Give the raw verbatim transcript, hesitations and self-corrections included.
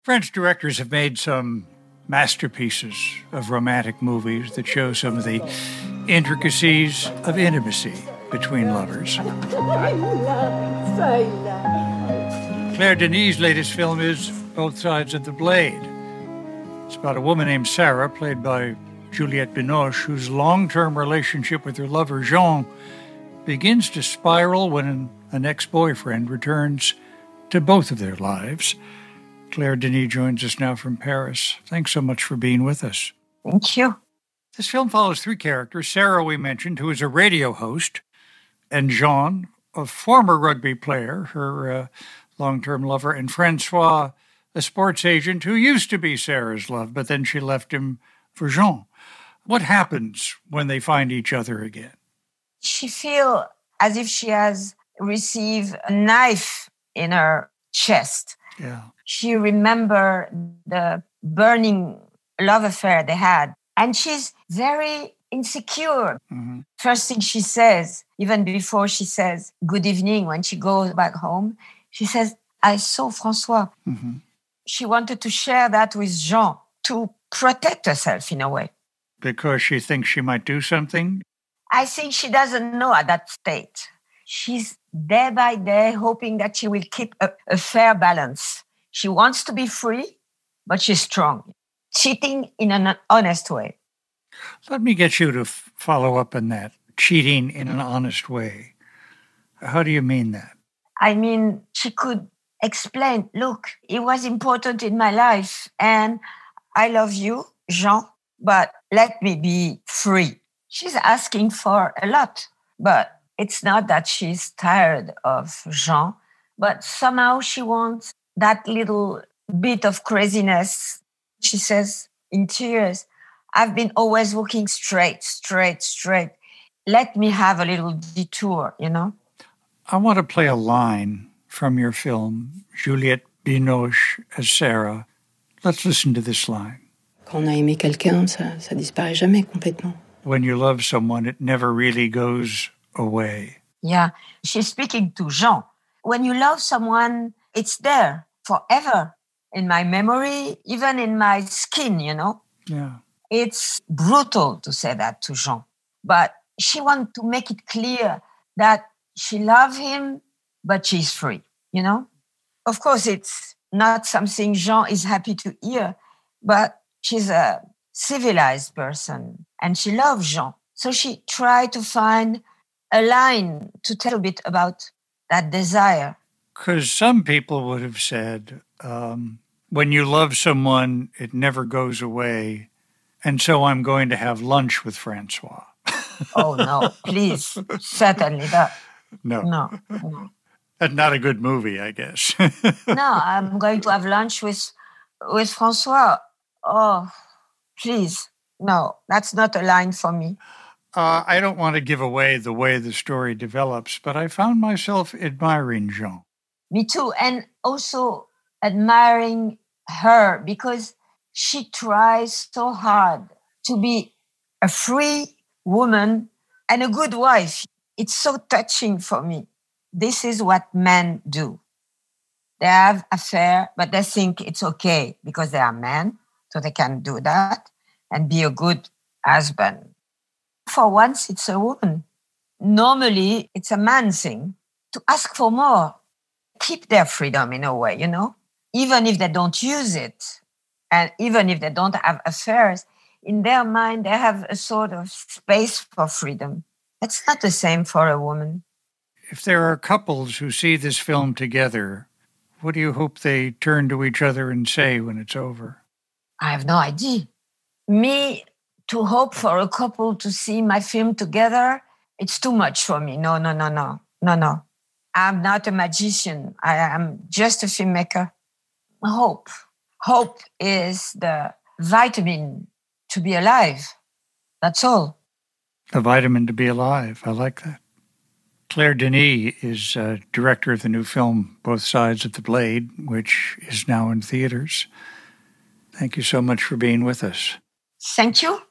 French directors have made some masterpieces of romantic movies that show some of the intricacies of intimacy between lovers. Claire Denis' latest film is Both Sides of the Blade. It's about a woman named Sarah, played by Juliette Binoche, whose long-term relationship with her lover Jean begins to spiral when an ex-boyfriend returns to both of their lives. Claire Denis joins us now from Paris. Thanks so much for being with us. Thank you. This film follows three characters. Sarah, we mentioned, who is a radio host, and Jean, a former rugby player, her uh, long-term lover, and Francois, a sports agent who used to be Sarah's love, but then she left him for Jean. What happens when they find each other again? She feels as if she has received a knife in her chest. Yeah. She remembers the burning love affair they had. And she's very insecure. Mm-hmm. First thing she says, even before she says good evening, when she goes back home, she says, I saw Francois. Mm-hmm. She wanted to share that with Jean to protect herself in a way. Because she thinks she might do something? I think she doesn't know at that state. She's day by day hoping that she will keep a, a fair balance. She wants to be free, but she's strong. Cheating in an honest way. Let me get you to f- follow up on that. Cheating in an honest way. How do you mean that? I mean, she could explain, look, it was important in my life and I love you, Jean, but let me be free. She's asking for a lot, but it's not that she's tired of Jean, but somehow she wants that little bit of craziness. She says in tears, I've been always walking straight, straight, straight. Let me have a little detour, you know? I want to play a line from your film, Juliette Binoche as Sarah. Let's listen to this line. Quand on a aimé quelqu'un, ça, ça disparaît jamais complètement. When you love someone, it never really goes away. Yeah, she's speaking to Jean. When you love someone, it's there forever in my memory, even in my skin, you know? Yeah. It's brutal to say that to Jean, but she wants to make it clear that she loves him, but she's free, you know? Of course, it's not something Jean is happy to hear, but she's a civilized person and she loves Jean. So she tried to find a line to tell a bit about that desire. Because some people would have said, um, when you love someone, it never goes away. And so I'm going to have lunch with Francois. Oh, no, please. Certainly not. No. No. no. That's not a good movie, I guess. No, I'm going to have lunch with, with Francois. Oh, please. No, that's not a line for me. Uh, I don't want to give away the way the story develops, but I found myself admiring Jean. Me too. And also admiring her because she tries so hard to be a free woman and a good wife. It's so touching for me. This is what men do. They have affair, but they think it's okay because they are men, so they can do that and be a good husband. For once, it's a woman. Normally, it's a man thing to ask for more. Keep their freedom in a way, you know? Even if they don't use it, and even if they don't have affairs, in their mind, they have a sort of space for freedom. It's not the same for a woman. If there are couples who see this film together, what do you hope they turn to each other and say when it's over? I have no idea. Me, to hope for a couple to see my film together, it's too much for me. No, no, no, no, no, no. I'm not a magician. I am just a filmmaker. Hope. Hope is the vitamin to be alive. That's all. A vitamin to be alive. I like that. Claire Denis is uh, director of the new film, Both Sides of the Blade, which is now in theaters. Thank you so much for being with us. Thank you.